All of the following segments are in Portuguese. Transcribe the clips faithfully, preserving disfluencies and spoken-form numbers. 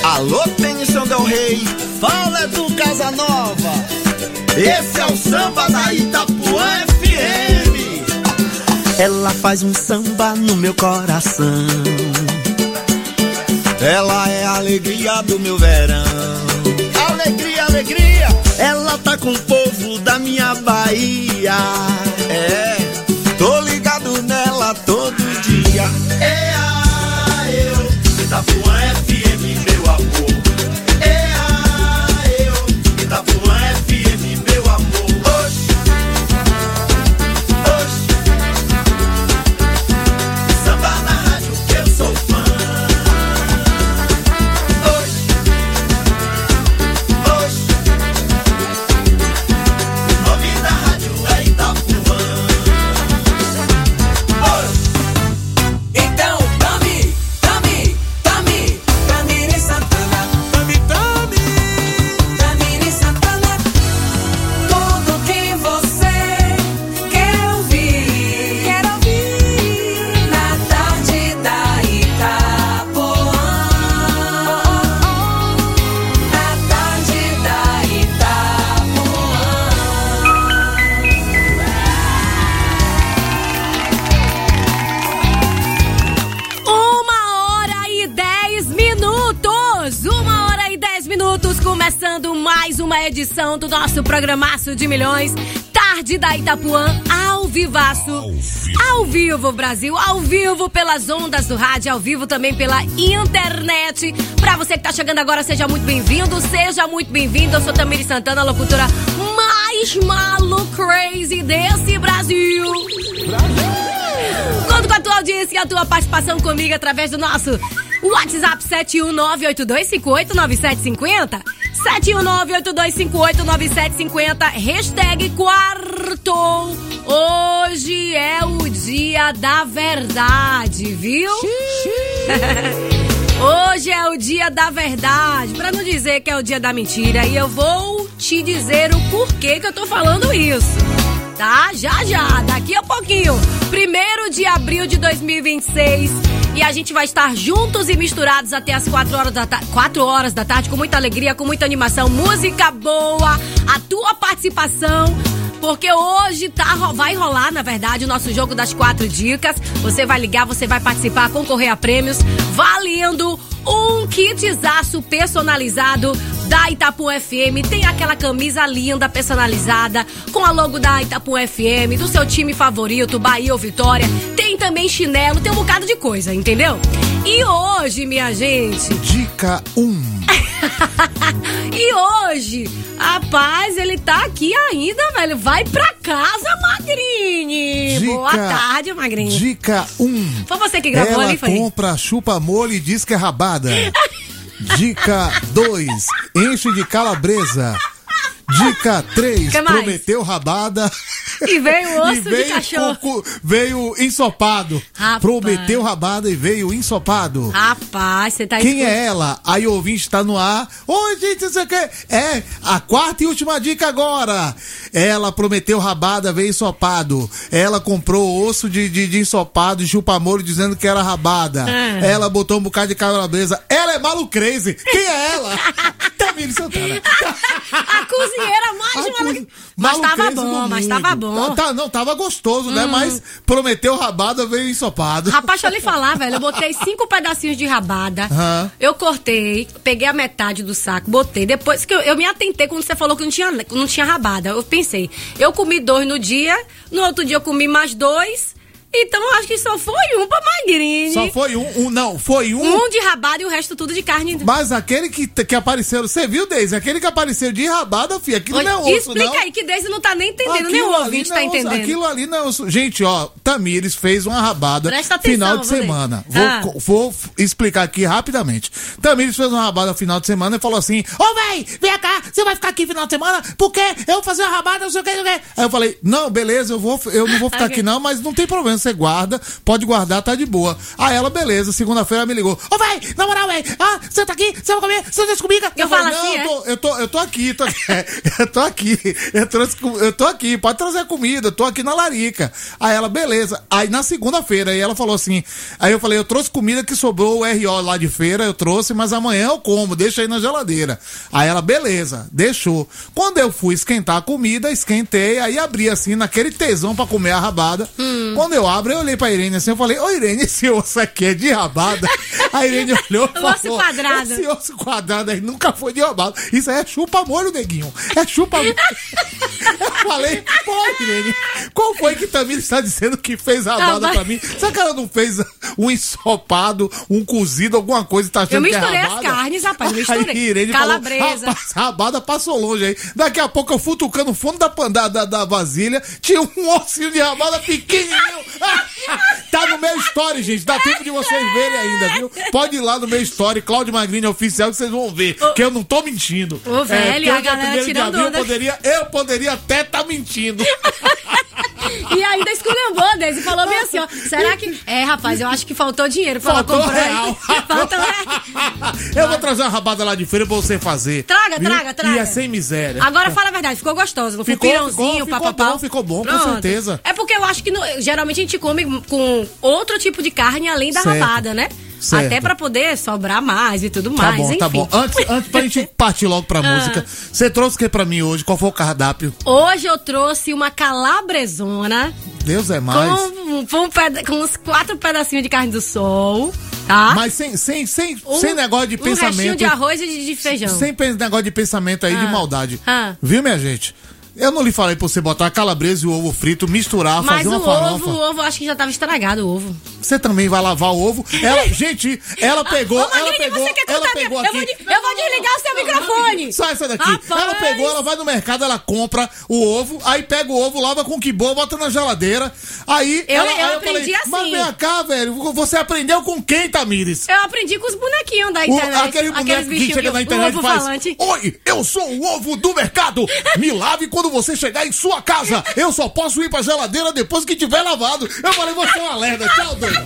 Alô, tem São Del Rey, fala do Casanova. Esse é o samba da Itapuã F M. Ela faz um samba no meu coração. Ela é a alegria do meu verão. Alegria, alegria. Ela tá com o povo da minha Bahia. É, tô ligado nela todo dia. É a eu, Itapuã F M, meu amor. É a eu, Itapuã F M, meu amor. Oxe, oxe. Samba na rádio que eu sou fã. Oxe, oxe. O nome da rádio é Itapuã. Oxe. Então, Tami, Tami, Tami, Tamiri Santana, Tami, Tami, Tamiri Santana, tudo que você quer ouvir, quer ouvir, na tarde da Itapuã, na tarde da Itapuã. Uma hora e dez minutos! Uma hora e dez minutos, começando mais uma edição do nosso programaço de milhões. Tarde da Itapuã, ao vivaço. Ao vivo, Brasil, ao vivo pelas ondas do rádio, ao vivo também pela internet. Pra você que tá chegando agora, seja muito bem-vindo, seja muito bem-vindo. Eu sou Tamiri Santana, a locutora mais malu crazy desse Brasil. Conto com a tua audiência e a tua participação comigo através do nosso WhatsApp sete um nove oito dois cinco oito nove sete cinco zero. sete um nove oito dois cinco oito nove sete cinco zero. Hashtag quarto. Hoje é o dia da verdade, viu? Hoje é o dia da verdade, pra não dizer que é o dia da mentira. E eu vou te dizer o porquê que eu tô falando isso. Tá? Já, já, daqui a pouquinho. Primeiro de abril de dois mil e vinte e seis. E a gente vai estar juntos e misturados até as quatro horas da tarde, quatro horas da tarde, com muita alegria, com muita animação, música boa, a tua participação. Porque hoje tá, vai rolar, na verdade, o nosso jogo das quatro dicas. Você vai ligar, você vai participar, concorrer a prêmios, valendo um kitzaço personalizado da Itapuã F M. Tem aquela camisa linda, personalizada, com a logo da Itapuã F M, do seu time favorito, Bahia ou Vitória. Tem também chinelo, tem um bocado de coisa, entendeu? E hoje, minha gente... Dica um. E hoje, rapaz, ele tá aqui ainda, velho. Vai pra casa, Magrini. Dica, Boa tarde, Magrini. Dica um. Foi você que gravou Ela ali, foi? compra chupa-molho e diz que é rabada. Dica dois. Enche de calabresa. Dica três. Que mais? Prometeu rabada. E veio osso e veio de cachorro. Cucu, veio ensopado. Rapaz. Prometeu rabada e veio ensopado. Rapaz, você tá... Quem escut- é ela? Aí o ouvinte tá no ar. Oi, gente, não sei o que. É, a quarta e última dica agora. Ela prometeu rabada, veio ensopado. Ela comprou osso de, de, de ensopado e chupa-molho dizendo que era rabada. Ah. Ela botou um bocado de calabresa. Ela é malu crazy. Quem é ela? Tamiri Santana. A cozinheira mais A malu... cozi- Mas malu tava crazy do bom, mas mundo. tava bom. Tá, não, tava gostoso, né? Mas prometeu rabada, veio ensopado. Rapaz, deixa eu lhe falar, velho. Eu botei cinco pedacinhos de rabada. Aham. Eu cortei, peguei a metade do saco, botei. Depois que eu, eu me atentei quando você falou que não tinha, não tinha rabada. Eu pensei, eu comi dois no dia, no outro dia eu comi mais dois. Então eu acho que só foi um pra Magrini. Só foi um, um, não, foi um. Um de rabada e o resto tudo de carne. Mas aquele que, que apareceu, você viu, Deise? Aquele que apareceu de rabada, filho, aquilo não é osso, Explica não. aí, que Deise não tá nem entendendo, nem o Aquilo ali ouvinte não tá é osso, entendendo. Aquilo ali não é osso. Gente, ó, Tamires fez uma rabada Presta atenção, final de Vanessa. semana. Vou, Ah. co- vou f- explicar aqui rapidamente. Tamires fez uma rabada final de semana e falou assim: ô, véi, vem cá, você vai ficar aqui final de semana? Porque eu vou fazer uma rabada, não sei o que, não sei o que. Aí eu falei: não, beleza, eu, vou, eu não vou ficar Ok. aqui não, mas não tem problema, você guarda, pode guardar, tá de boa. Aí ela, beleza, segunda-feira ela me ligou. Ô, véi, na moral, véi, ah, você tá aqui, você vai comer, você trouxe comida? Eu Eu falei, falo não, assim, eu é? tô, eu tô, eu tô aqui, tô aqui, eu tô aqui, eu, trouxe, com- eu tô aqui, pode trazer comida, eu tô aqui na larica. Aí ela, beleza. Aí na segunda-feira, aí ela falou assim, aí eu falei, eu trouxe comida que sobrou o R O lá de feira, eu trouxe, mas amanhã eu como, deixa aí na geladeira. Aí ela, beleza, deixou. Quando eu fui esquentar a comida, esquentei, aí abri assim, naquele tesão pra comer a rabada. Hum. Quando eu abro, eu olhei pra Irene assim, eu falei, ô Irene, esse osso aqui é de rabada? A Irene olhou e O osso falou, quadrado. esse osso quadrado aí nunca foi de rabada. Isso aí é chupa-molho, neguinho. É chupa-molho. Eu falei, pô, Irene, qual foi que Tamir está dizendo que fez rabada Ah, pra mim? Será que ela não fez um ensopado, um cozido, alguma coisa e tá achando Eu que é misturei as rabada? carnes, rapaz, eu misturei. Aí Irene Calabresa. falou, rapaz, a rabada passou longe aí. Daqui a pouco eu futucando o fundo da, pan- da, da, da vasilha, tinha um ossinho de rabada pequenininho. Tá no meu story, gente. Dá tempo de vocês verem ainda, viu? Pode ir lá no meu story, Cláudio Magrini Oficial, que vocês vão ver. Que eu não tô mentindo. Ô, velho, porque a hoje é galera primeiro de tirando abril, eu onda. poderia, eu poderia até tá mentindo. E ainda esculhambou, Deise, e falou bem assim, ó. Será que... É, rapaz, eu acho que faltou dinheiro pra Faltou ela comprar. real. Faltou real. Eu vou trazer uma rabada lá de feira pra você fazer. Traga, viu? traga, traga. E é sem miséria. Agora fala a verdade, ficou gostoso, não foi Ficou, pirãozinho, ficou, ficou papapá. bom, ficou bom, com certeza. É porque eu acho que no- geralmente a gente come com outro tipo de carne além da Certo. rabada, né? Certo. Até pra poder sobrar mais e tudo Tá mais, bom, enfim. tá bom. Antes, antes pra gente partir logo pra Ah. música, você trouxe o que pra mim hoje? Qual foi o cardápio? Hoje eu trouxe uma calabresona Deus é mais. com, com, um peda- com uns quatro pedacinhos de carne do sol, tá? Mas sem, sem, sem, Um- sem negócio de um restinho pensamento. de arroz e de, de feijão. Sem pen- negócio de pensamento aí de Ah. maldade. Ah. Viu, minha gente? Eu não lhe falei pra você botar a calabresa e o ovo frito, misturar, Mas fazer o uma farofa. ovo, o ovo, eu acho que já tava estragado o ovo. Você também vai lavar o ovo. Ela, gente, ela pegou, Ô, ela Magrini, pegou, você quer ela contar pegou minha... aqui. eu, vou, de- eu vou desligar o seu microfone. Sai essa daqui. Rapaz. Ela pegou, ela vai no mercado, ela compra o ovo, aí pega o ovo, lava com que bom, bota na geladeira. Aí Eu- ela, eu aí eu aprendi falei, assim. mas vem cá, velho, você aprendeu com quem, Tamires? Eu aprendi com os bonequinhos da O, internet. aquele aqueles boneco que bichinhos chega na o internet e ovo faz: falante. Oi, eu sou o ovo do mercado. Me lave quando você chegar em sua casa. Eu só posso ir pra geladeira depois que tiver lavado. Eu falei, você é uma lerda. Tchau, doido.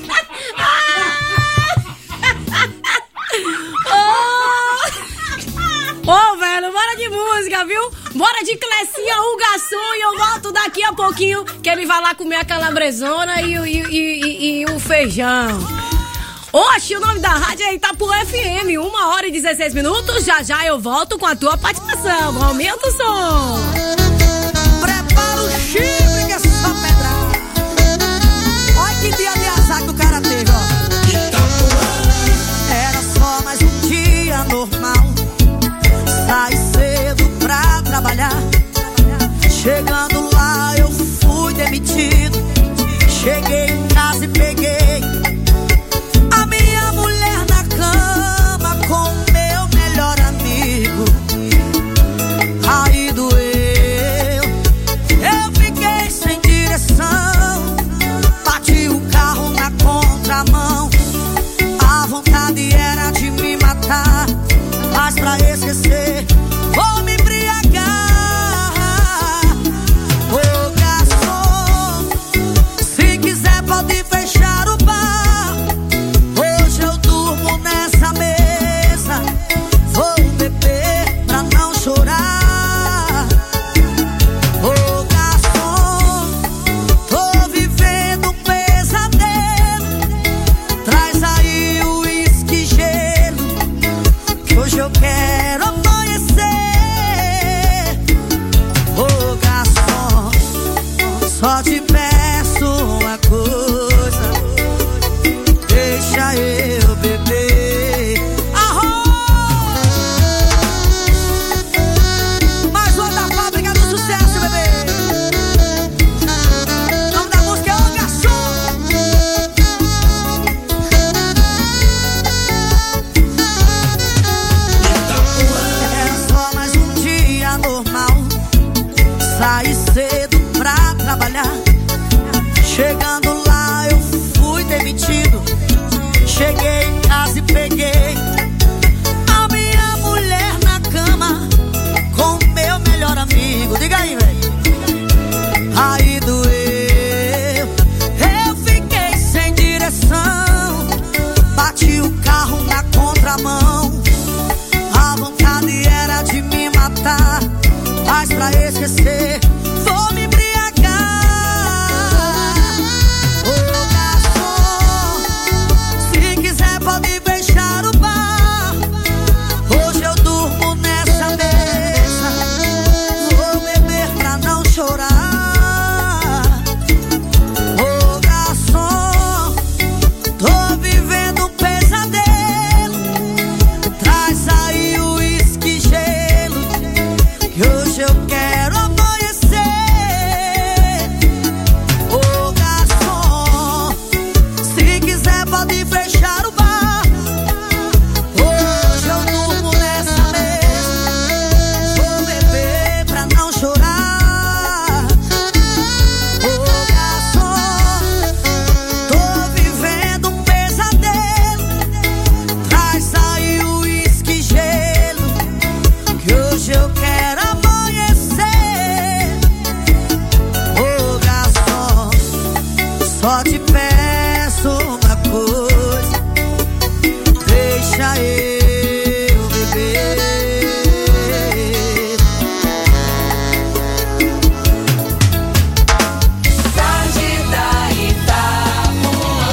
Ô, oh, velho, bora de música, viu? Bora de Clecinha, o garçom, e eu volto daqui a pouquinho, que ele vai lá comer a calabresona e, o- e, e, e, e o feijão. Oxe, o nome da rádio é Itapu F M, uma hora e dezesseis minutos. Já já eu volto com a tua participação. Aumenta o som. Prepara o chifre que é só pedrada. Olha que dia de azar que o cara teve, ó. Era só mais um dia normal. Saí cedo pra trabalhar. Chegando lá eu fui demitido. Cheguei em casa e peguei a minha mulher na cama com o meu melhor amigo. Aí doeu, eu fiquei pra esquecer, vou me embriagar. Ô garçom, se quiser pode fechar o bar. Hoje eu durmo nessa mesa, vou beber pra não chorar. Ô garçom, tô vivendo um pesadelo, traz aí o uísque gelo, que hoje eu quero amanhecer. Ô garçom, se quiser pode fechar o bar. Hoje eu durmo nessa mesa, vou beber pra não chorar. Ô garçom, tô vivendo um pesadelo, traz aí o uísque gelo, que hoje eu quero amanhecer. Ô garçom, só te peço uma coisa, deixa eu beber. Tarde da Itapuã.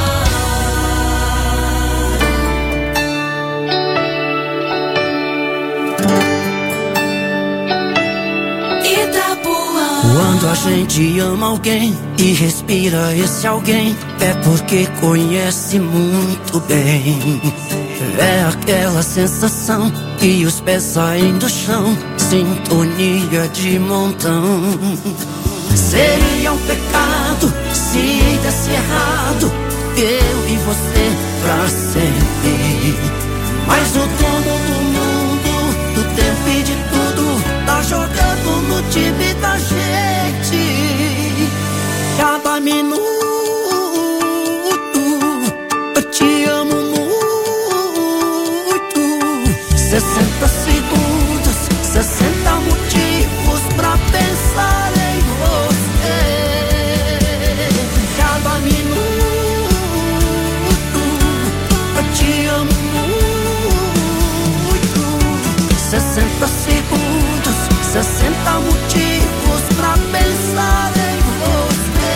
Itapuã. Quando a gente ama alguém e respira esse alguém, é porque conhece muito bem. É aquela sensação que os pés saem do chão, sintonia de montão. Seria um pecado se desse errado, eu e você pra sempre. Mas o dono do mundo, do tempo e de tudo, tá jogando no time da gente. Cada minuto eu te amo muito. Sessenta segundos, sessenta motivos pra pensar em você. Cada minuto eu te amo muito. Sessenta segundos, sessenta motivos pra pensar em você.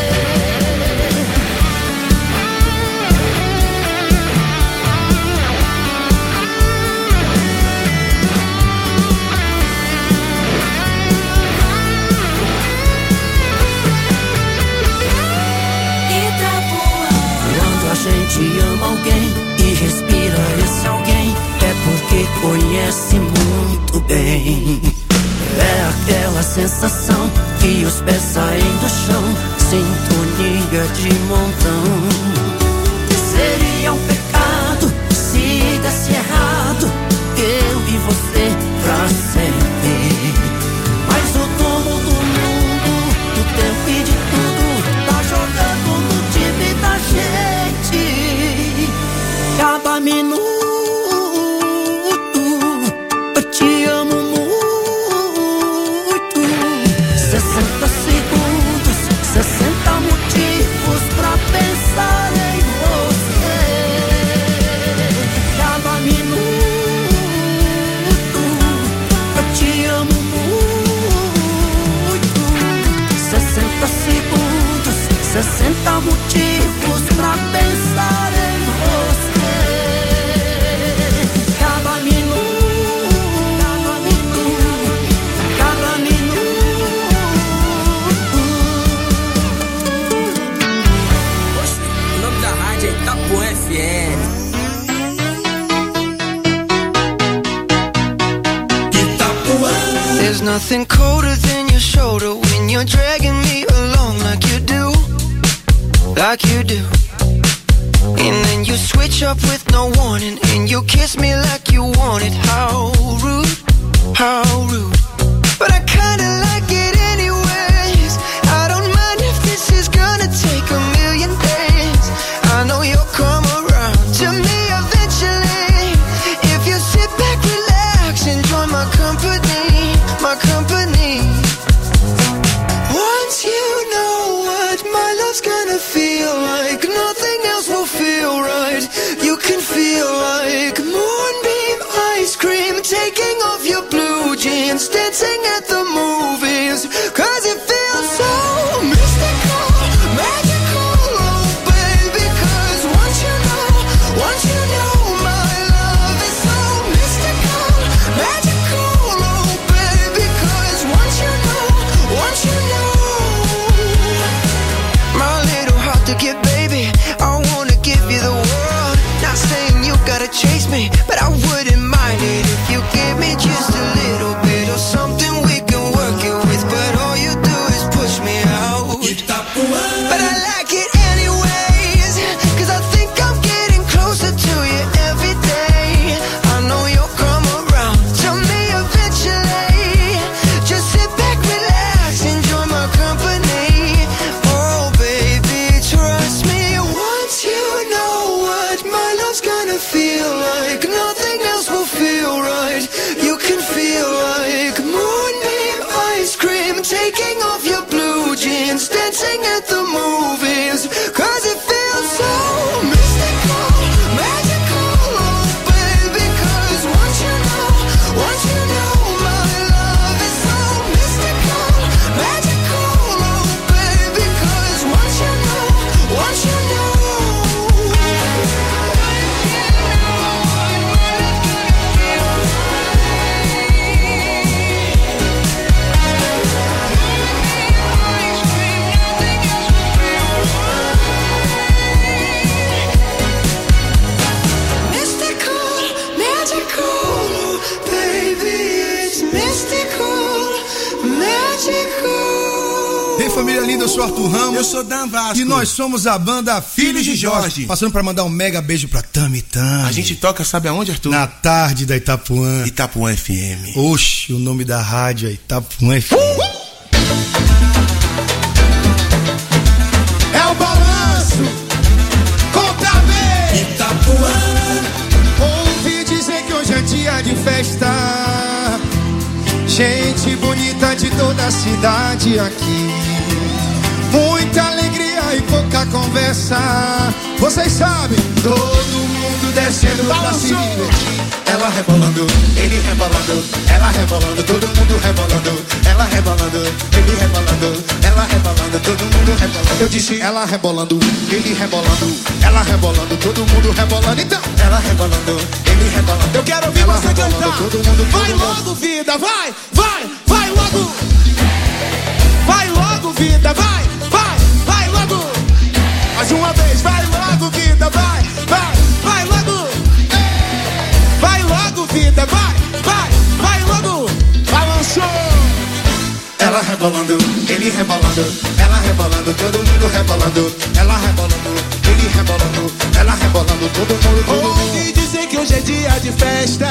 Quando a gente ama alguém e respira esse alguém, é porque conhece muito bem. É aquela sensação que os pés saem do chão, sintonia de montão. Seria um pecado se desse errado, eu e você pra sempre. Mas o dono do mundo, do tempo e de tudo, tá jogando no time da gente. Cada minuto eu te amo muito. Sessenta segundos, sessenta motivos pra pensar em você. Cada minuto eu te amo muito. Sessenta segundos, sessenta motivos pra pensar em você. Cada minuto, cada minuto, cada minuto. O nome da rádio é Itapuã F M. There's nothing colder than your shoulder when you're dragging me along like you do, like you do. And then you switch up with no warning, and you kiss me like you want it. How rude, how rude. But I kinda like it anyways. I don't mind if this is gonna take a million days. I know you'll come around to me eventually. If you sit back, relax, enjoy my company, my company. Once you know what my love's gonna feel like, nothing else will feel right. You can feel like moonbeam ice cream, taking off your blue jeans, but I wouldn't mind it if you give me just a little bit of something we can work it with. But all you do is push me out. But I like it anyways, cause I think I'm getting closer to you every day. I know you'll come around to me eventually. Just sit back, relax, enjoy my company. Oh baby, trust me, once you know what my love's gonna feel like, nothing else will feel right. You can feel like moonbeam ice cream, taking off your blue jeans, dancing at the movies, cause it feels so mystical, magical, oh baby, cause once you know, once you know my love is so mystical, magical, oh baby, cause once you know, once you know. Ei, família linda, eu sou Arthur Ramos. Eu sou Dan Vasco. E nós somos a banda Filhos de Jorge. Passando pra mandar um mega beijo pra Tami Tami. A gente toca, sabe aonde, Arthur? Na tarde da Itapuã. Itapuã F M. Oxe, o nome da rádio é Itapuã F M. Uh! É o balanço. Conta bem. Itapuã. Ouvi dizer que hoje é dia de festa. Gente bonita de toda a cidade aqui. Muita alegria e pouca conversa. Vocês sabem, todo mundo descendo pra se divertir. Ela rebolando, ele rebolando, ela rebolando, todo mundo rebolando. Ela rebolando, ele rebolando, ela rebolando, todo mundo rebolando. Eu disse ela rebolando, ele rebolando, ela rebolando, todo mundo rebolando. Então, ela rebolando, ele rebolando. Eu quero ouvir ela você cantar. Todo mundo, todo vai logo, mundo. Vida, vai, vai, vai logo. Vai logo, vida, vai, vai, vai logo. Mais uma vez, vai logo, vida, vai, vai, vai logo. Vai logo, vida, vai, vai, vai logo. Balançou. Ela rebolando, ele rebolando, ela rebolando, todo mundo rebolando. Ela rebolando, ele rebolando, ela rebolando, todo mundo, todo mundo. Ouvi dizer que hoje é dia de festa.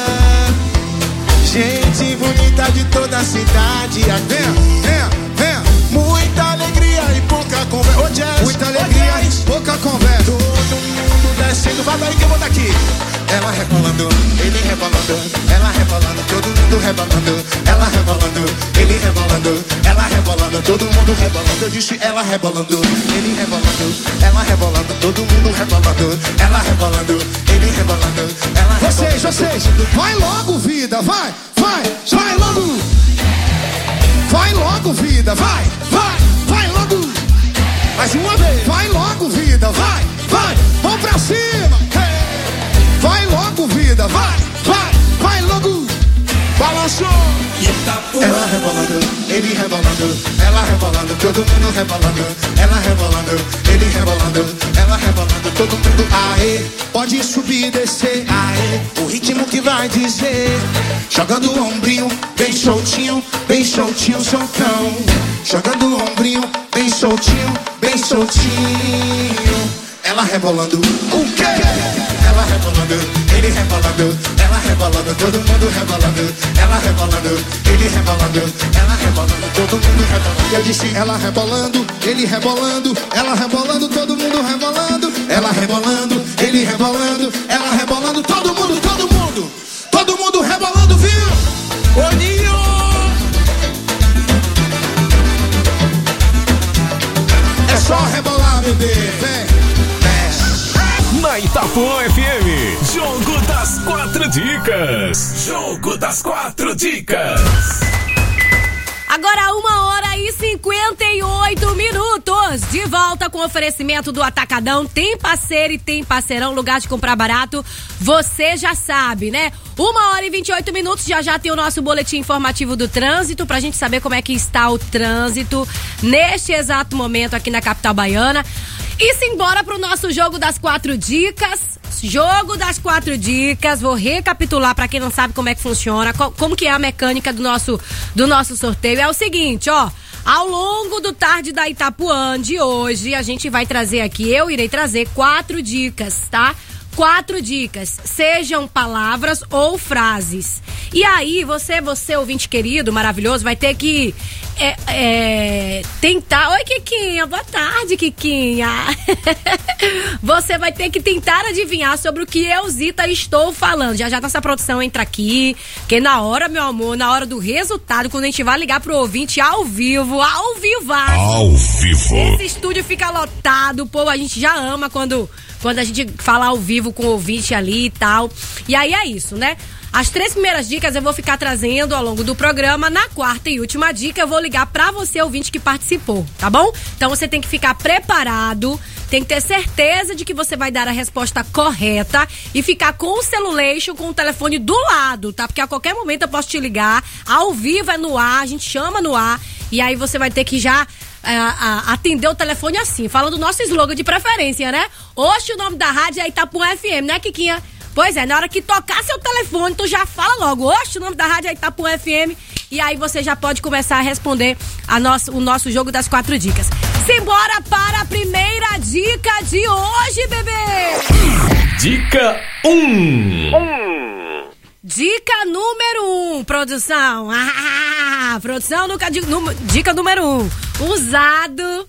Gente bonita de toda a cidade. Venha, venha, venha. Muita alegria e pouca conversa. Ô, Jazz, muita alegria e pouca conversa. Todo mundo descendo, vai daí que eu vou daqui. Ela rebolando, ele rebolando, ela rebolando, todo mundo rebolando. Ela rebolando, ele rebolando, ela rebolando, todo mundo rebolando. Eu disse ela rebolando, ele rebolando, ela rebolando, todo mundo rebolando. Ela rebolando, ele rebolando, ela rebolando. Vocês, vocês, vai logo, vida, vai, vai, vai logo. Vai logo, vida, vai, vai, vai logo. Mais uma vez, vai logo, vida, vai, vai, vamos pra cima. Hey. Vai logo, vida, vai, vai, vai logo. Balançou. Ela rebolando, ele rebolando, ela rebolando, todo mundo rebolando. Ela rebolando, ele rebolando, ela rebolando, todo mundo. Aê, pode subir e descer, aê, o ritmo que vai dizer. Jogando o ombrinho, bem soltinho, bem soltinho, soltão. Jogando o ombrinho, bem soltinho, bem soltinho. Ela rebolando, o quê? Ela rebolando, ele rebolando, ela rebolando, todo mundo rebolando. Ela rebolando, ele rebolando, ela rebolando, todo mundo rebolando. Eu disse ela rebolando, ele rebolando, ela rebolando, todo mundo rebolando. Ela rebolando, ele rebolando, ela rebolando, todo mundo, todo mundo, todo mundo rebolando, viu? Oninho! É só rebolar, bebê, vem. Na Itapuã F M, Jogo das Quatro Dicas. Jogo das Quatro Dicas. Agora uma hora e cinquenta e oito minutos. De volta com oferecimento do Atacadão. Tem parceiro e tem parceirão, lugar de comprar barato. Você já sabe, né? Uma hora e vinte e oito minutos, já já tem o nosso boletim informativo do trânsito, pra gente saber como é que está o trânsito neste exato momento aqui na capital baiana. E simbora pro nosso jogo das quatro dicas. Jogo das quatro dicas. Vou recapitular pra quem não sabe como é que funciona, como que é a mecânica do nosso, do nosso sorteio. É o seguinte, ó. Ao longo do Tarde da Itapuã de hoje, a gente vai trazer aqui, eu irei trazer quatro dicas, tá? Quatro dicas, sejam palavras ou frases. E aí, você, você ouvinte querido, maravilhoso, vai ter que é, é, tentar... Oi, Kikinha, boa tarde, Kikinha. Você vai ter que tentar adivinhar sobre o que eu, Zita, estou falando. Já já nossa produção entra aqui, porque na hora, meu amor, na hora do resultado, quando a gente vai ligar pro ouvinte ao vivo, ao vivaço. Ao vivo. Esse estúdio fica lotado, pô, a gente já ama quando... Quando a gente fala ao vivo com o ouvinte ali e tal. E aí é isso, né? As três primeiras dicas eu vou ficar trazendo ao longo do programa. Na quarta e última dica eu vou ligar pra você, ouvinte, que participou, tá bom? Então você tem que ficar preparado, tem que ter certeza de que você vai dar a resposta correta e ficar com o celulation, com o telefone do lado, tá? Porque a qualquer momento eu posso te ligar, ao vivo é no ar, a gente chama no ar, e aí você vai ter que já... A, a, atender o telefone assim, falando do nosso slogan de preferência, né? Hoje o nome da rádio é Itapuã F M, né, Kikinha? Pois é, na hora que tocar seu telefone, tu já fala logo, hoje o nome da rádio é Itapuã F M, e aí você já pode começar a responder a nosso, o nosso jogo das quatro dicas. Simbora para a primeira dica de hoje, bebê! Dica um. um. Dica número um, produção. Ah, produção, nunca, dica número um. Usado.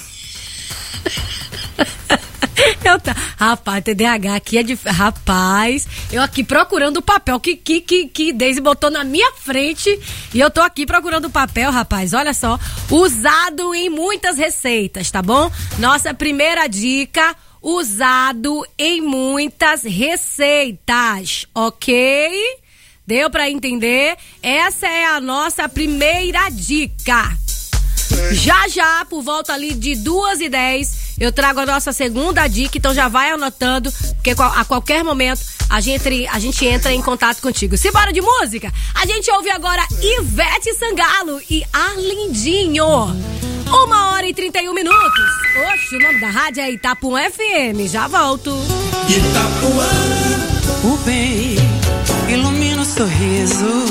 Eu tá, rapaz, T D A H aqui é de. Rapaz, eu aqui procurando o papel que, que, que, que Deise botou na minha frente. E eu tô aqui procurando o papel, rapaz. Olha só. Usado em muitas receitas, tá bom? Nossa primeira dica. Usado em muitas receitas, ok? Deu pra entender? Essa é a nossa primeira dica. Já já, por volta ali de duas e dez, eu trago a nossa segunda dica, então já vai anotando, porque a qualquer momento a gente, a gente entra em contato contigo. Simbora de música? A gente ouve agora Ivete Sangalo e Arlindinho. Uma hora e trinta e um minutos. Oxe, o nome da rádio é Itapuã F M. Já volto. Itapuã, o bem ilumina o sorriso.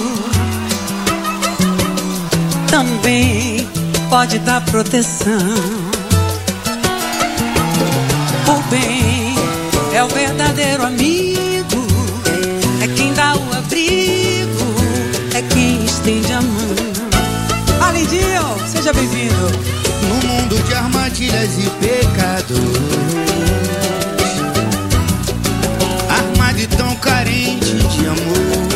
Também pode dar proteção. O bem é o verdadeiro amigo. É quem dá o abrigo. É quem estende a mão. Arlindinho, seja bem-vindo. No mundo de armadilhas e pecados, armado e tão carente de amor,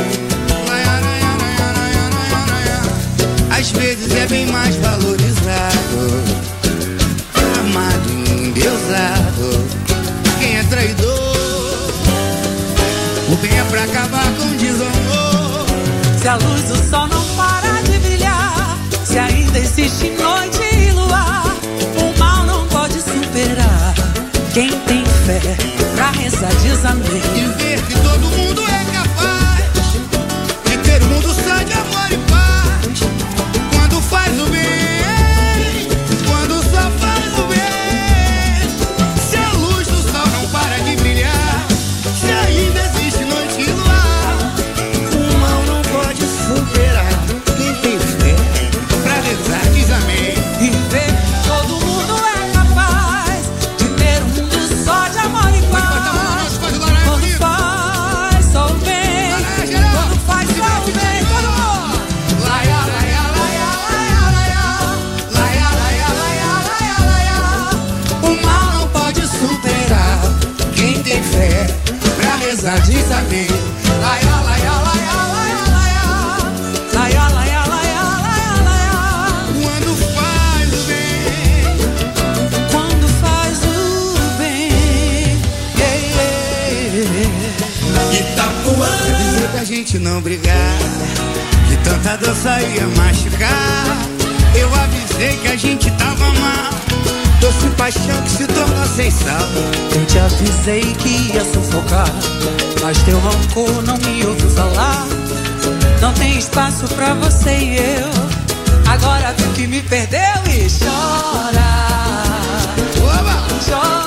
às vezes é bem mais valorizado, amado e endeusado. Quem é traidor, o bem é pra acabar com desonor. Se a luz do sol não para de brilhar, se ainda existe noite e luar, o mal não pode superar. Quem tem fé pra rezar diz amém. E ver que todo mundo é capaz de ter um mundo só de amor e paz. Quando faz o bem, quando só faz o bem. Se a luz do sol não para de brilhar, se ainda existe noite e luar, o mal não pode superar. Quem tem fé pra rezar diz amém. E ver que todo mundo é capaz de ter um mundo só de amor e paz. Quando faz só o bem, quando faz só o bem, todo mundo. Laia, laia, laia, laia, laia, laia, laia, laia, laia, laia. O mal não pode superar. Quem tem fé pra rezar diz amém. Laia, laia, laia, laia, laia, laia, laia, laia, laia, laia. Quando faz o bem, quando faz o bem, yeah, yeah. Itapuã, dizer pra gente não brigar, que tanta dança ia machucar. Eu avisei que a gente tava mal, doce paixão que se tornou sem sal. Eu te avisei que ia sufocar, mas teu rancor não me ouviu falar. Não tem espaço pra você e eu. Agora tu que me perdeu e chora. Oba! Chora.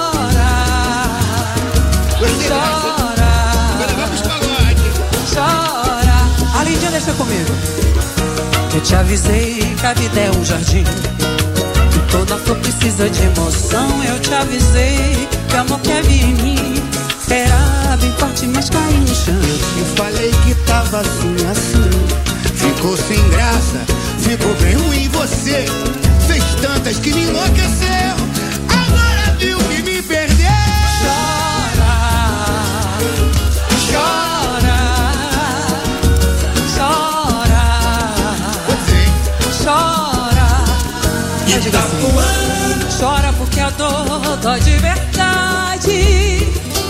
Eu te avisei que a vida é um jardim, que toda flor precisa de emoção. Eu te avisei que o amor que havia em mim era bem forte, mas caiu no chão. Eu falei que tava assim, assim, ficou sem graça, ficou bem ruim. Você fez tantas que me enlouqueceu, agora viu que me perdeu. Chora, chora, chora, chora. Eu digo assim, chora porque a dor dói de verdade.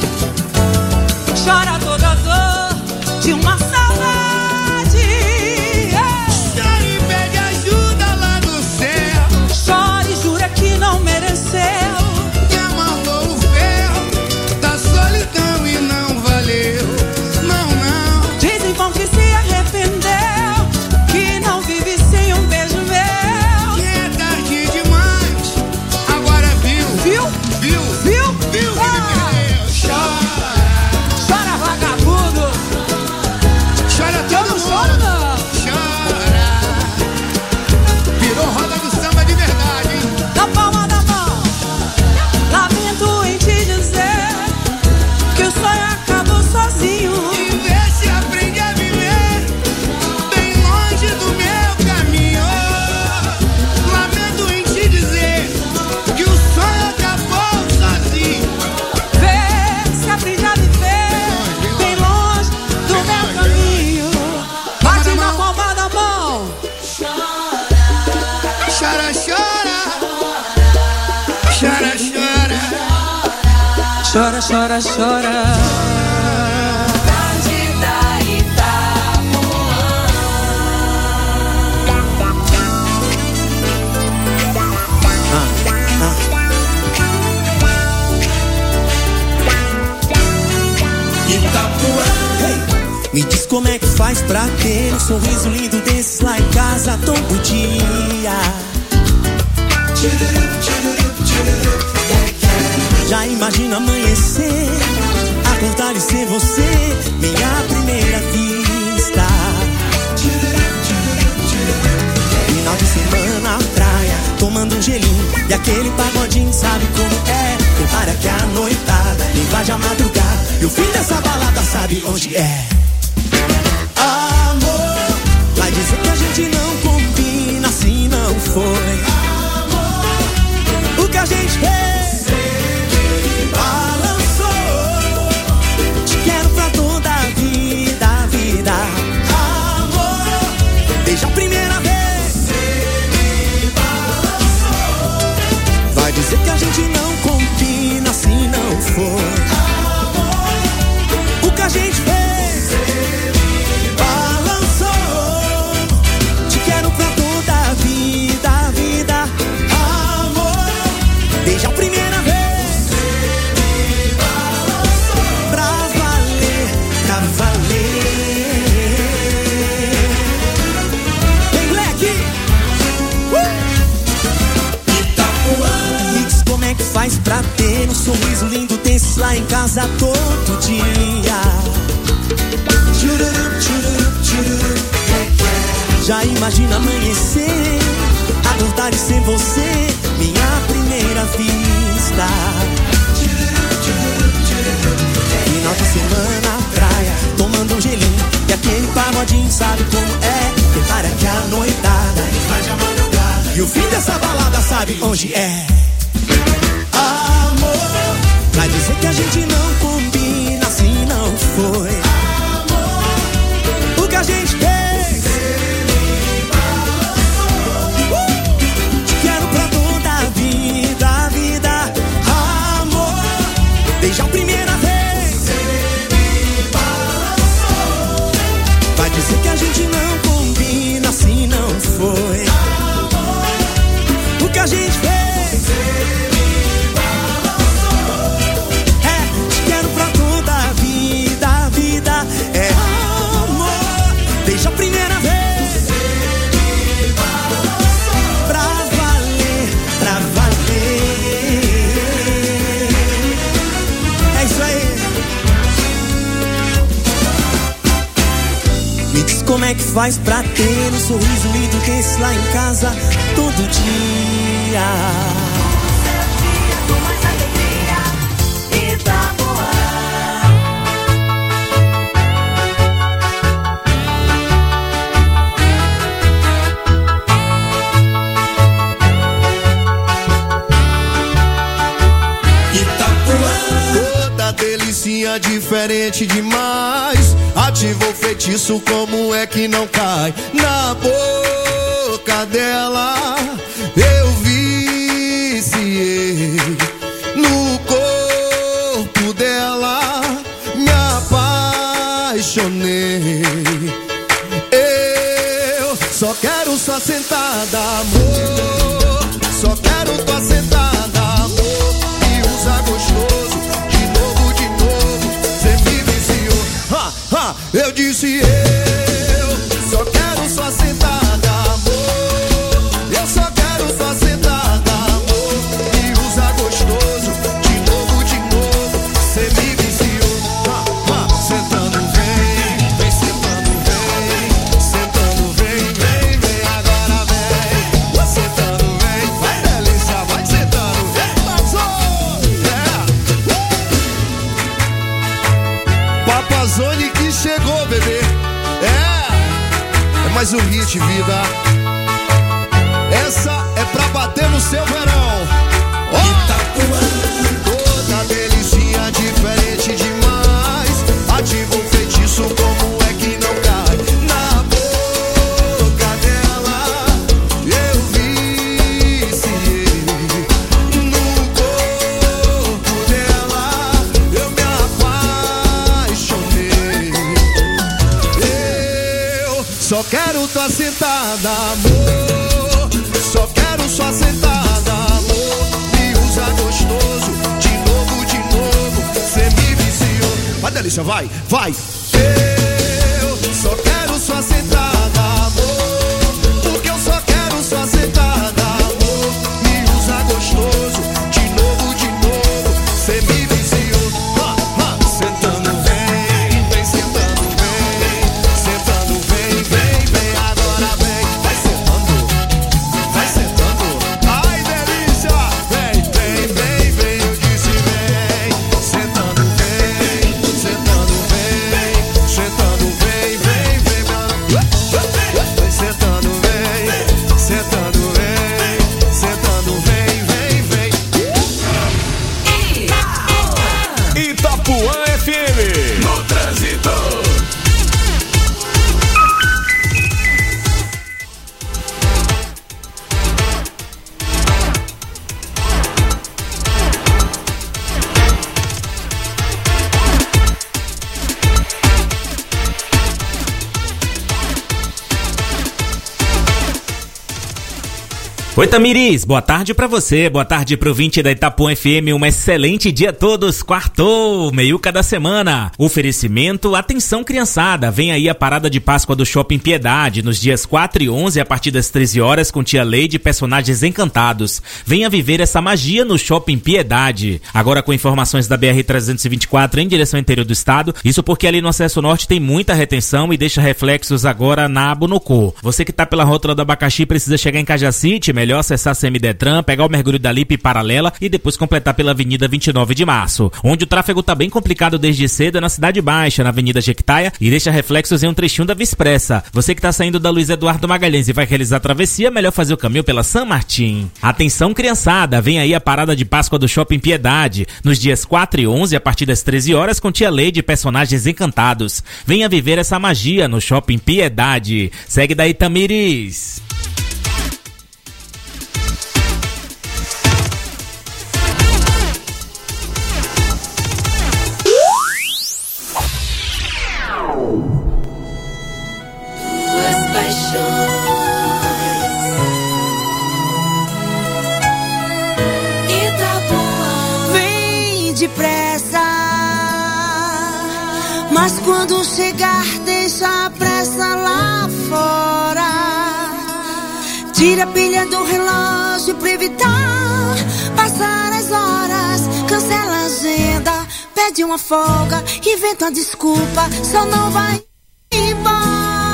Chora toda a dor de uma saudade. Chora e pede ajuda lá do céu. Chora e jura que não mereceu. Que amarrou o ferro da solidão e não valeu. Não, não. Dizem vão que se arrependeu, que não vive sem um beijo meu. Que é tarde demais, agora viu. Viu? Viu? Viu? Viu que Ah. me perdeu. Chora. Chora, vagabundo. Chora Eu todo não mundo. choro, não. Chora. Virou roda do samba de verdade, hein? Na palma da mão. Lamento em te dizer que o sonho acabou sozinho. E vê se aprende a viver bem longe do meu caminho. Lamento em te dizer que o sonho acabou sozinho. Vê se aprende a viver bem longe do meu caminho. Bate na palma da mão. Chora, chora. Chora, chora. Chora, chora, chora. Me diz como é que faz pra ter um sorriso lindo desses lá em casa todo dia. Já imagina amanhecer, acordar e ser você, minha primeira vista. Final de semana, praia, tomando um gelinho e aquele pagodinho, sabe como é? Prepara que a noitada invade a madrugada e o fim dessa balada sabe onde é. Amor, vai dizer que a gente não combina, assim não foi. Amor, o que a gente fez, me balançou. Te quero pra toda a vida, a vida. Amor, desde a primeira vez, me balançou. Vai dizer que a gente não combina, assim não foi. Amor, o que a gente fez, desde a primeira vez, pra valer, pra valer. Vem, moleque! Uh! Me diz como é que faz pra ter um sorriso lindo desses lá em casa todo dia. Já imagina amanhecer, acordar e ser você, minha primeira vista. Final de semana, praia, tomando um gelinho e aquele pagodinho, sabe como é? Prepara que a noitada invade a madrugada e o fim dessa balada sabe onde é. Amor, vai dizer que a gente não combina, assim não foi. Amor, o que a gente fez, desde a primeira vez, me balançou. Vai dizer que a gente não combina, assim não foi. Amor, o que a gente fez, me balançou. É, te quero pra toda a vida, a vida. É amor, desde a primeira vez, me balançou. Pra valer, pra valer. É isso aí. Me diz como é que faz pra ter um sorriso lindo desse lá em casa todo dia. Delicinha diferente demais, ativou o feitiço, como é que não cai na boca dela? Eu viciei no corpo dela, me apaixonei. Eu só quero sua sentada, amor, só quero tua sentada, amor, me usa gostoso. Eu disse eu só quero sua sentada, amor. Eu só quero sua sentada, amor. Me usa gostoso, de novo, de novo. Cê me viciou, ha, ha. Sentando vem, vem sentando vem. Sentando vem, vem, vem, agora vem. Sentando vem, vai delícia, vai sentando vem. Passou, é Papazone que chegou, bebê. É, é mais um hit, vida. Essa é pra bater no seu verão. Oh! Toda delicinha diferente demais, ativa um feitiço, como é que não cai na boca dela? Eu viciei no corpo dela, eu me apaixonei. Só quero tua sentada, amor. Só quero sua sentada, amor. Me usa gostoso, de novo, de novo. Cê me viciou. Vai, delícia, vai, vai. Eu só quero sua sentada, amor. Porque eu só quero sua sentada, amor. Me usa gostoso, de novo, de novo. Cê me viciou. Ha, ha. Sentando vem, vem sentando vem. Sentando vem, vem, vem, agora vem. Vai sentando, vai sentando. Ai, delícia. Vem, vem, vem, vem, eu disse vem. Sentando vem, sentando vem. Sentando vem, vem, vem, vem. Sentando vem, sentando vem. Sentando vem, vem, vem. Itapuã F M. No trânsito. Oi, Tamiris, boa tarde pra você, boa tarde pro ouvinte da Itapuã F M, um excelente dia a todos, quartou, meiuca da semana. Oferecimento, atenção criançada, vem aí a parada de Páscoa do Shopping Piedade, nos dias quatro e onze, a partir das treze horas, com tia Leide e personagens encantados. Venha viver essa magia no Shopping Piedade. Agora com informações da B R trezentos e vinte e quatro em direção ao interior do estado, isso porque ali no acesso norte tem muita retenção e deixa reflexos agora na Abunocô. Você que tá pela rótula do Abacaxi precisa chegar em Cajacite, melhor acessar a Semidetran, pegar o mergulho da Lipe paralela e depois completar pela Avenida vinte e nove de março. Onde o tráfego tá bem complicado desde cedo é na Cidade Baixa, na Avenida Jequitaia, e deixa reflexos em um trechinho da Via Expressa. Você que tá saindo da Luiz Eduardo Magalhães e vai realizar a travessia, melhor fazer o caminho pela São Martim. Atenção criançada, vem aí a parada de Páscoa do Shopping Piedade, nos dias quatro e onze, a partir das treze horas, com tia Leide e personagens encantados. Venha viver essa magia no Shopping Piedade. Segue daí, Tamiris. Vem depressa, mas quando chegar deixa a pressa lá fora. Tira a pilha do relógio pra evitar passar as horas. Cancela a agenda, pede uma folga, inventa uma desculpa, só não vai embora.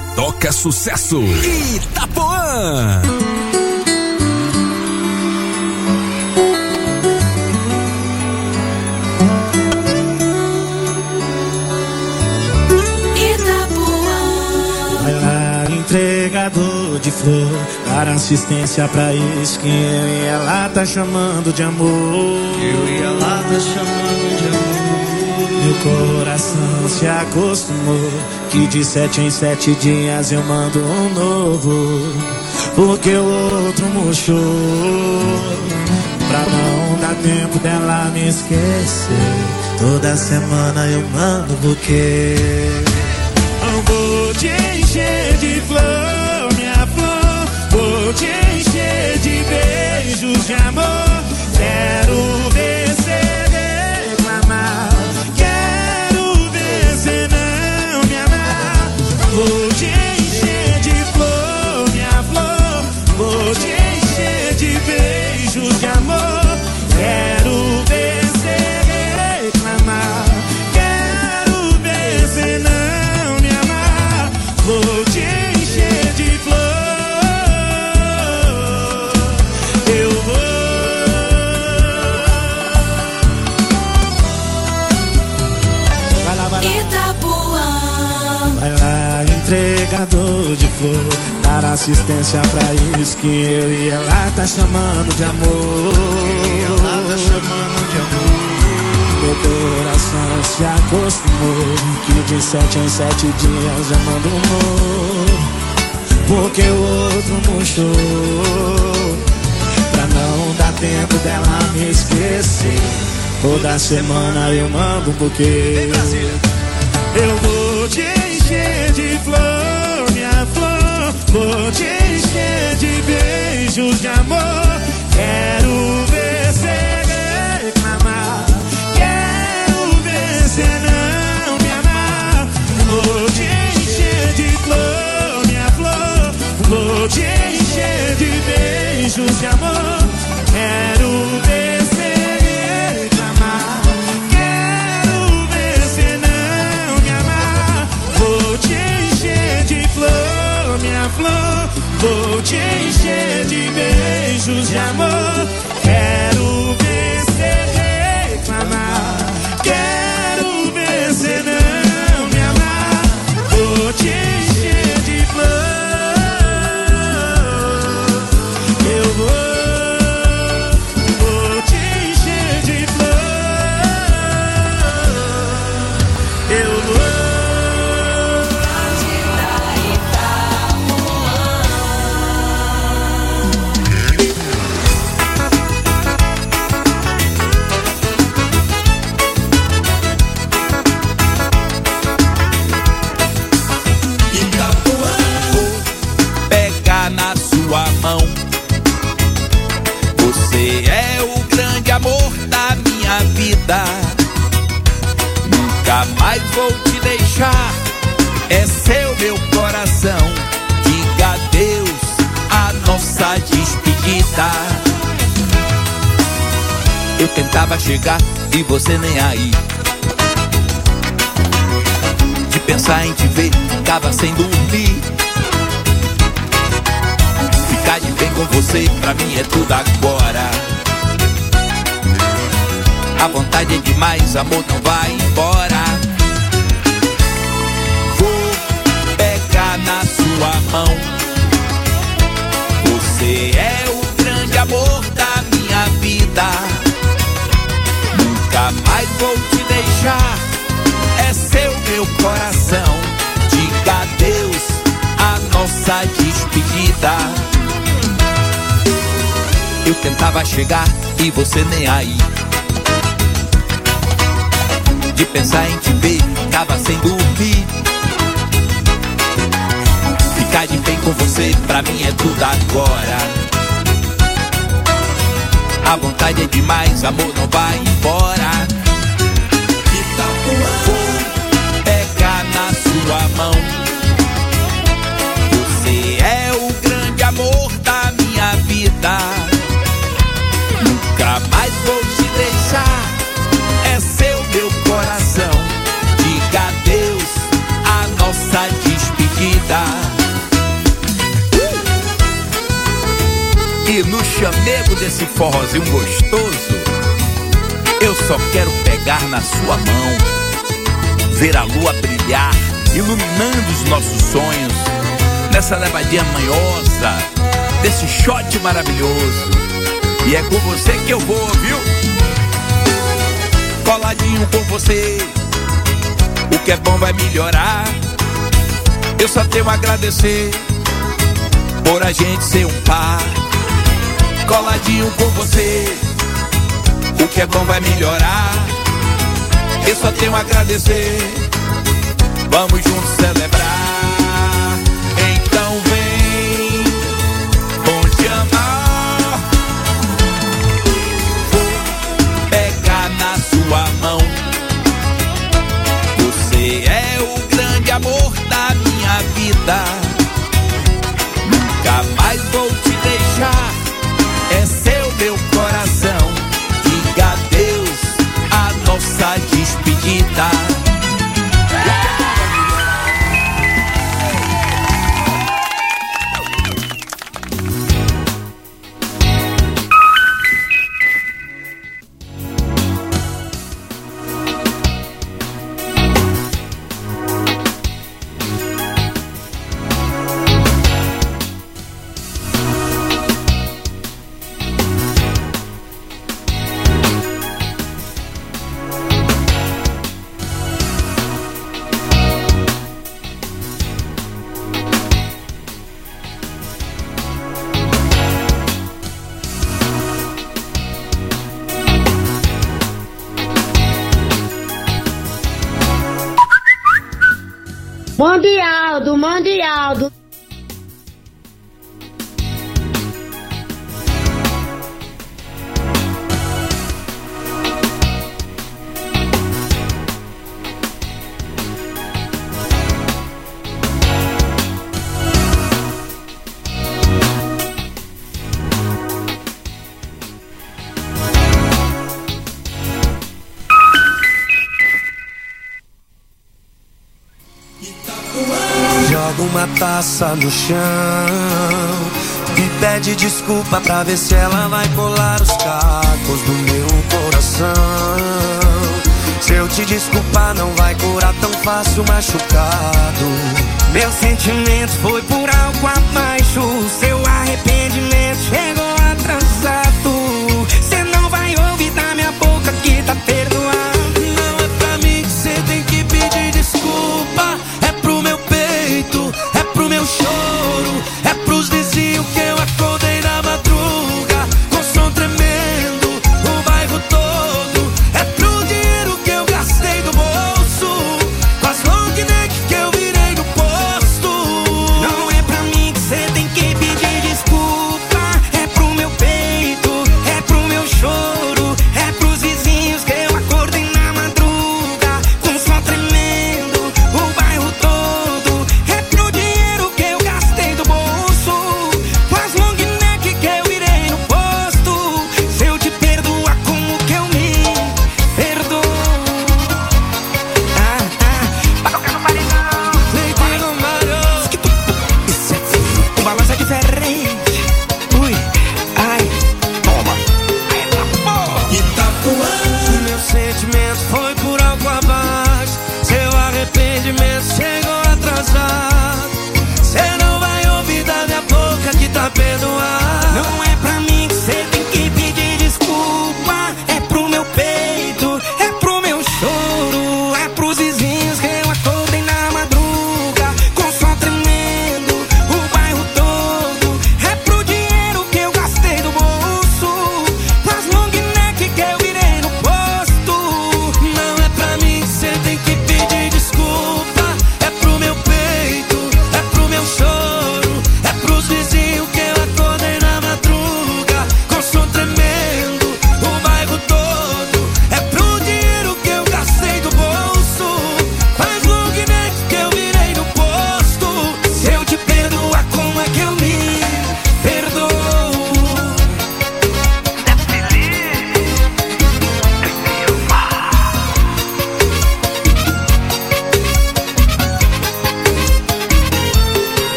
toca sucesso. Itapuã. Vai lá, entregador de flor, dar assistência pra isso que eu e ela tá chamando de amor. Eu e ela tá chamando de amor. Meu coração se acostumou que de sete em sete dias eu mando um novo, porque o outro murchou. Pra não dar tempo dela me esquecer, toda semana eu mando buquê. Eu vou te encher de flor, minha flor. Vou te encher de beijos de amor. Quero ver cê reclamar. Quero ver cê não me amar. Vou te encher de flor, minha flor. Vou te encher de beijos de amor. Quero ver cê reclamar. Quero ver cê não me amar. Vou te encher de flor. Eu vou. Vai lá, vai lá. Itapuã. Vai lá, entregador de flor, dar assistência pra isso que eu e ela tá chamando de amor. Ela tá chamando de amor. Meu coração se acostumou que de sete em sete dias eu mando um amor, porque o outro murchou. Pra não dar tempo dela me esquecer, toda semana eu mando um buquê. Eu vou te encher de flor, minha flor. Vou te encher de beijos de amor. Quero ver cê reclamar. Quero ver cê não me amar. Vou te encher de flor, minha flor. Vou te encher de beijos de amor. Quero ver cê reclamar. Quero ver cê não me amar. Vou te encher de flor, minha flor. Vou te encher de beijos de amor. Quero ver cê reclamar. Quero ver cê não me amar. Vou te encher de flor. Eu vou. Vou te encher de flor. Eu vou. Pega na sua mão. Você é o grande amor da minha vida. Nunca mais vou te deixar. É seu meu coração. Diga adeus a nossa despedida. Eu tentava chegar e você nem aí. De pensar em te ver, ficava sem dormir. Ficar de bem com você, pra mim é tudo agora. A vontade é demais, amor, não vai embora. Vou pegar na sua mão. Você é o grande amor da minha vida. Nunca mais vou te deixar. É seu meu coração. Diga adeus a nossa despedida. Eu tentava chegar e você nem aí. De pensar em te ver, tava sem dormir. Ficar de bem com você, pra mim é tudo agora. A vontade é demais, amor, não vai embora. Vou pegar na sua mão. Você é o grande amor da minha vida. Nunca mais vou te deixar. É seu meu coração. Diga adeus a nossa despedida. vida. E no chamego desse forrozinho gostoso, eu só quero pegar na sua mão, ver a lua brilhar, iluminando os nossos sonhos, nessa levadinha manhosa, desse shot maravilhoso. E é com você que eu vou, viu? Coladinho com você, o que é bom vai melhorar. Eu só tenho a agradecer por a gente ser um par. Coladinho com você, o que é bom vai melhorar. Eu só tenho a agradecer. Vamos juntos celebrar. Então vem, bom te amar. Vou pegar na sua mão. Você é o grande amor da minha vida. Nunca mais vou te deixar. É seu meu coração. Diga adeus a nossa despedida. Mundial, do Mundial, do... Joga uma taça no chão e pede desculpa pra ver se ela vai colar os cacos do meu coração. Se eu te desculpar não vai curar tão fácil machucado. Meu sentimento foi por algo abaixo. Seu arrependimento chegou atrasado. Cê não vai ouvir da minha boca que tá perdoado. Não é pra mim que cê tem que pedir desculpa. É pro meu peito, é pro meu choro, é pros vizinhos que eu acordei na madruga com som tremendo, o bairro todo. É pro dinheiro que eu gastei do bolso, com as long neck que eu virei no posto. Não é pra mim que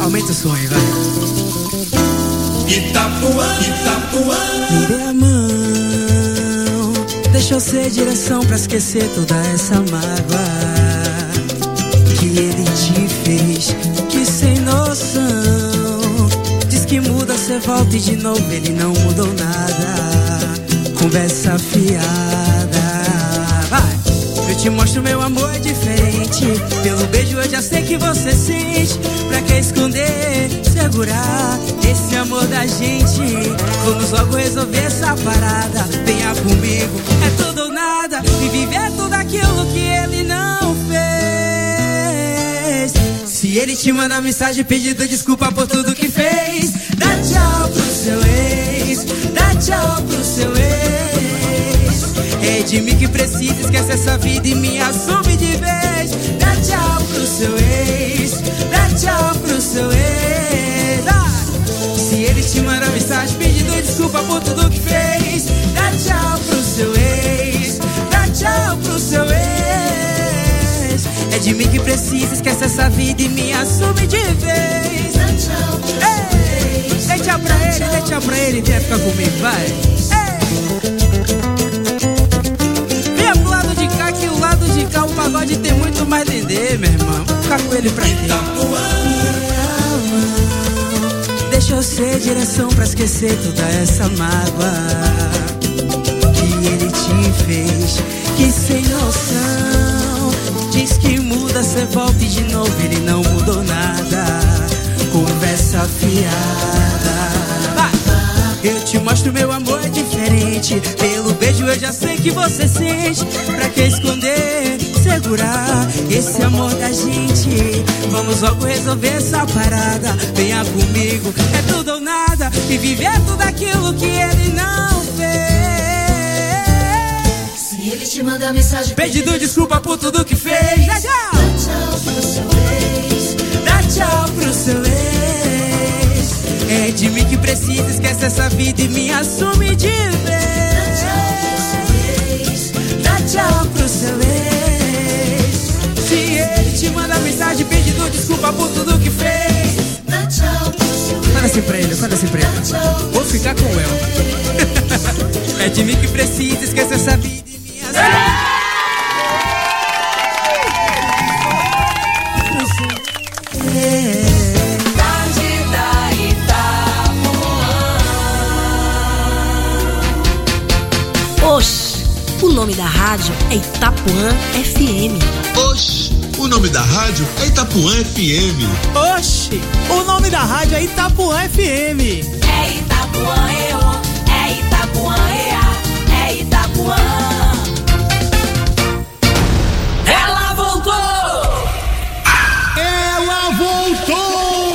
Aumenta o som aí, vai. Itapuã, Itapuã. Me dê a mão, deixa eu ser direção pra esquecer toda essa mágoa que ele te fez, que sem noção. Diz que muda, cê volta e de novo ele não mudou nada. Conversa fiada, vai. Eu te mostro meu amor é diferente. Pelo beijo eu já sei que você sente. Pra que esconder, segurar esse amor da gente? Vamos logo resolver essa parada. Venha comigo, é tudo ou nada. E viver tudo aquilo que ele não fez. Se ele te manda mensagem pedindo desculpa por tudo que fez, dá tchau pro seu ex, dá tchau pro seu ex. É de mim que precisa, esquece essa vida e me assume de vez. Dá tchau pro seu ex, dá tchau pro seu ex. Ah! Se ele te manda mensagem pedindo desculpa por tudo que fez, dá tchau pro seu ex, dá tchau pro seu ex. É de mim que precisa, esquece essa vida e me assume de vez. Dá tchau pro seu ex. Dê tchau pra ele, dê tchau pra ele, vem ficar comigo, vai. Ei! Que o lado de cá o pagode tem muito mais dendê, meu irmão. Vou ficar com ele pra quê? Deixa eu ser direção pra esquecer toda essa mágoa que ele te fez, que sem noção. Diz que muda, cê volta e de novo ele não mudou nada. Conversa fiada. Eu te mostro meu amor é diferente. Pelo beijo eu já sei que você sente. Pra que esconder, segurar esse amor da gente? Vamos logo resolver essa parada. Venha comigo, é tudo ou nada. E viver tudo aquilo que ele não fez. Se ele te manda mensagem pedindo desculpa por tudo que fez, dá tchau, dá tchau pro seu ex, dá tchau pro seu ex. É de mim que precisa, esquece essa vida e me assume de vez. Dá tchau pro seu ex. Se ele te manda mensagem pedindo desculpa por tudo que fez, dá tchau pro seu ex. Fala assim pra ele, fala assim pra ele. Vou ficar com ela. É de mim que precisa, esquece essa vida e me assume. Oxi, o nome da rádio é Itapuã F M. Oxi, o nome da rádio é Itapuã F M. Oxi, o nome da rádio é Itapuã F M. É Itapuã E O, é Itapuã E A, é Itapuã. Ela voltou! Ela voltou!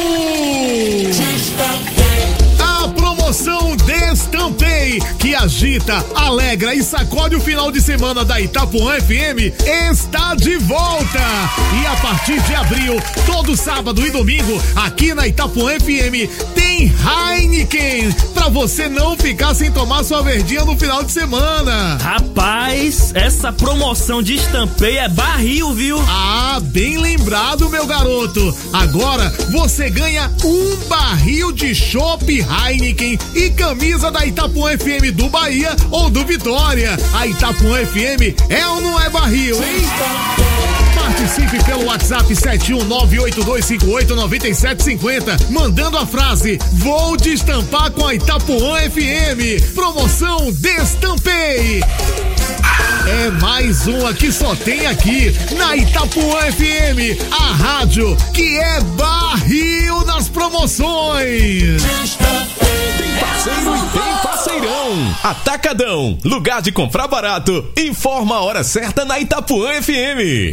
A promoção Destampei, que agita, alegra e sacode o final de semana da Itapuã F M, está de volta. E a partir de abril, todo sábado e domingo, aqui na Itapuã F M, tem Heineken, pra você não ficar sem tomar sua verdinha no final de semana. Rapaz, essa promoção de Estampei é barril, viu? Ah, bem lembrado, meu garoto. Agora você ganha um barril de chopp Heineken e camisa da Itapuã F M do Bahia ou do Vitória. A Itapuã F M é ou não é barril, hein? Participe pelo WhatsApp sete um nove oito dois cinco oito nove sete cinco zero, mandando a frase: vou destampar com a Itapuã F M. Promoção Destampei. É mais uma que só tem aqui na Itapuã F M, a rádio que é barril nas promoções. Tem parceiro e tem parceirão. Atacadão, lugar de comprar barato. Informa a hora certa na Itapuã F M.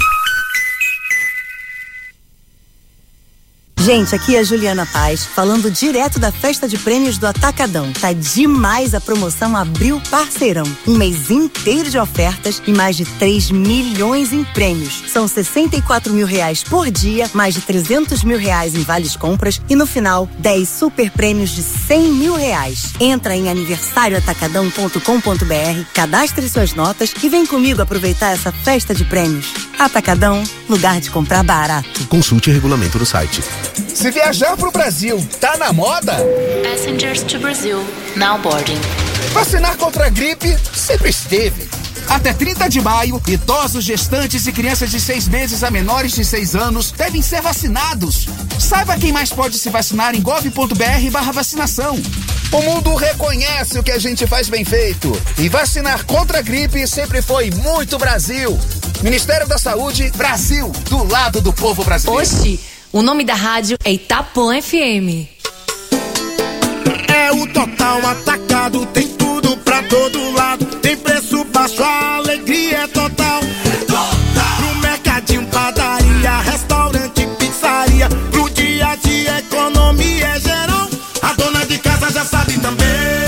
Gente, aqui é a Juliana Paz, falando direto da festa de prêmios do Atacadão. Tá demais a promoção Abril Parceirão. Um mês inteiro de ofertas e mais de três milhões em prêmios. São sessenta e quatro mil reais por dia, mais de trezentos mil reais em vales compras e no final, dez super prêmios de cem mil reais. Entra em aniversário atacadão ponto com ponto br, cadastre suas notas e vem comigo aproveitar essa festa de prêmios. Atacadão, lugar de comprar barato. Consulte o regulamento no site. Se viajar pro Brasil tá na moda? Passengers to Brazil, now boarding. Vacinar contra a gripe sempre esteve. Até trinta de maio, idosos, gestantes e crianças de seis meses a menores de seis anos devem ser vacinados. Saiba quem mais pode se vacinar em gov.br barra vacinação. O mundo reconhece o que a gente faz bem feito. E vacinar contra a gripe sempre foi muito Brasil. Ministério da Saúde, Brasil, do lado do povo brasileiro. Oxi, o nome da rádio é Itapuã F M. É o Total Atacado, tem tudo pra todo lado. Tem preço baixo, a alegria é total. Total. Pro mercadinho, padaria, restaurante, pizzaria. Pro dia a dia, economia é geral. A dona de casa já sabe também.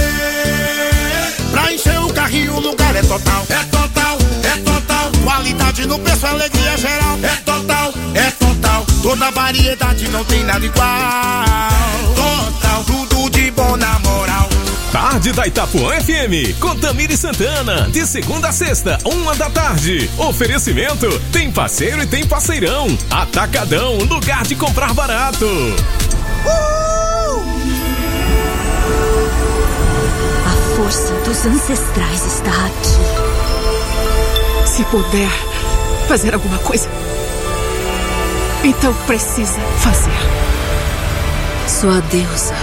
Pra encher o carrinho, o lugar é total. É total, é total. Qualidade no preço, alegria geral. É total, é total. Toda variedade, não tem nada igual. Total, tudo de bom na moral. Tarde da Itapuã F M, com Tamires Santana, de segunda a sexta, uma da tarde. Oferecimento, tem parceiro e tem parceirão. Atacadão, lugar de comprar barato. Uh! A força dos ancestrais está aqui. Se puder fazer alguma coisa, então precisa fazer. Sua deusa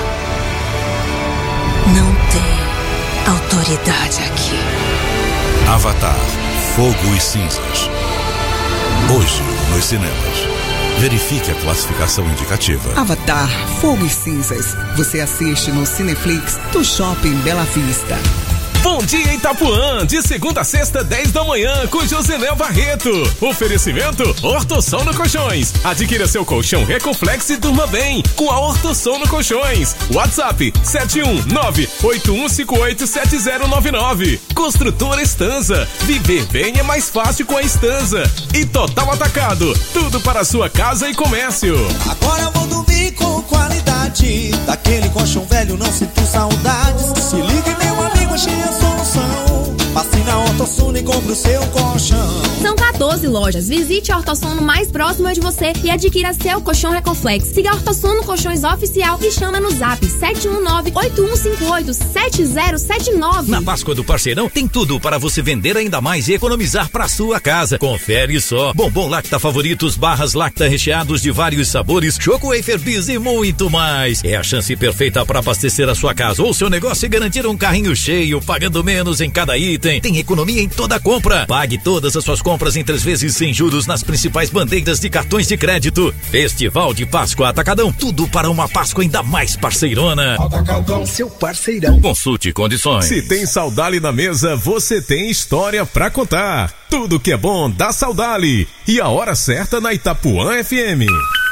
não tem autoridade aqui. Avatar, Fogo e Cinzas. Hoje, nos cinemas. Verifique a classificação indicativa. Avatar, Fogo e Cinzas. Você assiste no Cineflix do Shopping Bela Vista. Bom dia, Itapuã, de segunda a sexta, dez da manhã, com Josenel Barreto. Oferecimento Ortosono Colchões. Adquira seu colchão Recoflex e durma bem com a Ortosono Colchões. WhatsApp sete um nove oito um cinco oito sete zero nove nove. Construtora Estanza. Viver bem é mais fácil com a Estanza. E Total Atacado, tudo para sua casa e comércio. Agora eu vou dormir com qualidade. Daquele colchão velho não sinto saudades. Se ligue, meu amigo, achei a solução. Passe na Ortosono e compre o seu colchão. São quatorze lojas. Visite a Ortosono mais próxima de você e adquira seu colchão Recoflex. Siga a Ortosono Colchões Oficial e chama no zap sete um nove oito um cinco oito sete zero sete nove. Na Páscoa do Parceirão tem tudo para você vender ainda mais e economizar para sua casa. Confere só. Bombom Lacta Favoritos, barras Lacta recheados de vários sabores, Choco Wafer Bis e muito mais. É a chance perfeita para abastecer a sua casa ou seu negócio e garantir um carrinho cheio, pagando menos em cada item. Tem economia em toda a compra. Pague todas as suas compras em três vezes sem juros nas principais bandeiras de cartões de crédito. Festival de Páscoa Atacadão. Tudo para uma Páscoa ainda mais parceirona. Atacadão, seu parceirão. Consulte condições. Se tem Saudali na mesa, você tem história pra contar. Tudo que é bom dá Saudali. E a hora certa na Itapuã F M.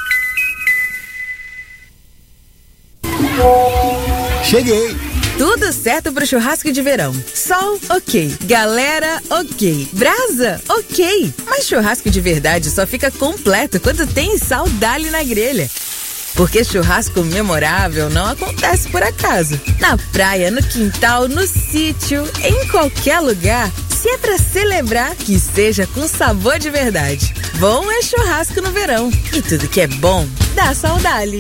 Cheguei! Tudo certo pro churrasco de verão. Sol, ok. Galera, ok. Brasa, ok. Mas churrasco de verdade só fica completo quando tem Saudali na grelha. Porque churrasco memorável não acontece por acaso. Na praia, no quintal, no sítio, em qualquer lugar. Se é pra celebrar, que seja com sabor de verdade. Bom é churrasco no verão. E tudo que é bom, dá Saudali.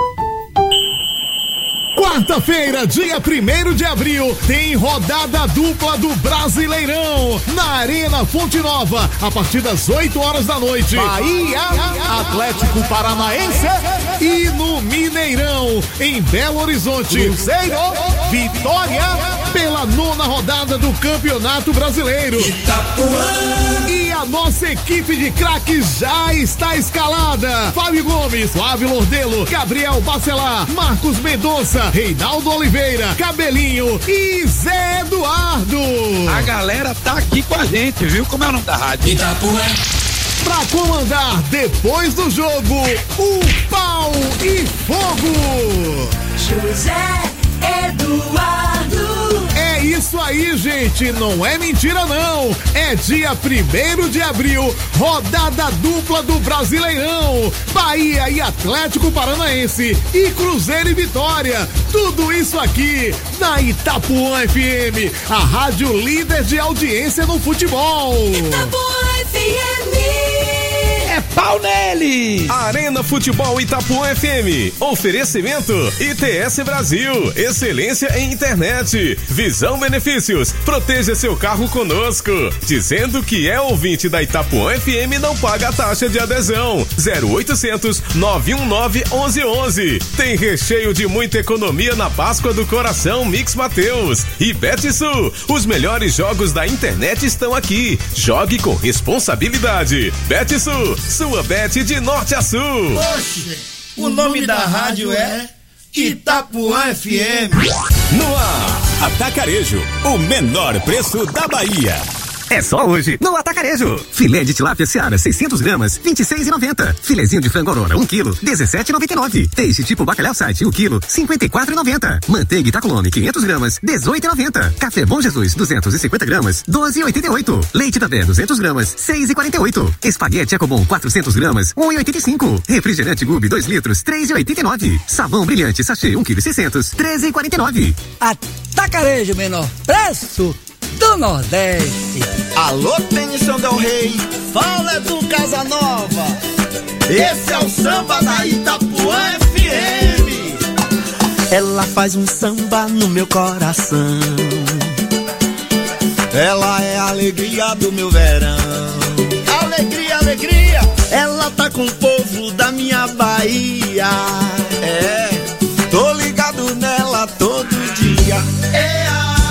Quarta-feira, dia primeiro de abril, tem rodada dupla do Brasileirão na Arena Fonte Nova, a partir das oito horas da noite. Bahia, Atlético Paranaense e no Mineirão, em Belo Horizonte, Cruzeiro, Vitória, pela nona rodada do Campeonato Brasileiro. E a nossa equipe de craques já está escalada. Fábio Gomes, Flávio Lordelo, Gabriel Bacelar, Marcos Mendonça, Reinaldo Oliveira, Cabelinho e Zé Eduardo. A galera tá aqui com a gente, viu? Como é o nome da rádio? Itapuã. Pra comandar depois do jogo, o pau e fogo. José Eduardo. É isso aí, gente, não é mentira não. É dia primeiro de abril, rodada dupla do Brasileirão. Bahia e Atlético Paranaense e Cruzeiro e Vitória. Tudo isso aqui na Itapuã F M, a rádio líder de audiência no futebol. Itapuã F M. pau nele! Arena Futebol Itapuã F M. Oferecimento I T S Brasil. Excelência em internet. Visão Benefícios. Proteja seu carro conosco. Dizendo que é ouvinte da Itapuã F M não paga a taxa de adesão. zero oitocentos, nove um nove, onze onze. Tem recheio de muita economia na Páscoa do Coração Mix Mateus. E Betsul. Os melhores jogos da internet estão aqui. Jogue com responsabilidade. Betsul. Sua bet de norte a sul. Oxe, o nome da rádio é Itapuã F M. No ar, Atacarejo, o menor preço da Bahia. É só hoje, no Atacarejo. Filé de tilápia Seara, seiscentos gramas, vinte e seis reais e noventa centavos. Filezinho de frango Aurora, um quilo, dezessete reais e noventa e nove centavos. Peixe tipo bacalhau site, um quilo, cinquenta e quatro reais e noventa centavos. Manteiga Itacolome, quinhentas gramas, dezoito reais e noventa centavos. Café Bom Jesus, duzentas e cinquenta gramas, doze reais e oitenta e oito centavos. Leite da Bé, duzentas gramas, seis reais e quarenta e oito centavos. Espaguete Ecobom, quatrocentas gramas, um real e oitenta e cinco centavos. Refrigerante Gube, dois litros, três reais e oitenta e nove centavos. Sabão Brilhante Sachê, um quilo e seiscentos, treze reais e quarenta e nove centavos. Atacarejo, menor preço do Nordeste. Alô, Tênison Del Rey, fala do Casanova. Esse é o samba da Itapuã F M. Ela faz um samba no meu coração. Ela é a alegria do meu verão. Alegria, alegria. Ela tá com o povo da minha Bahia. É, tô ligado nela todo dia. É a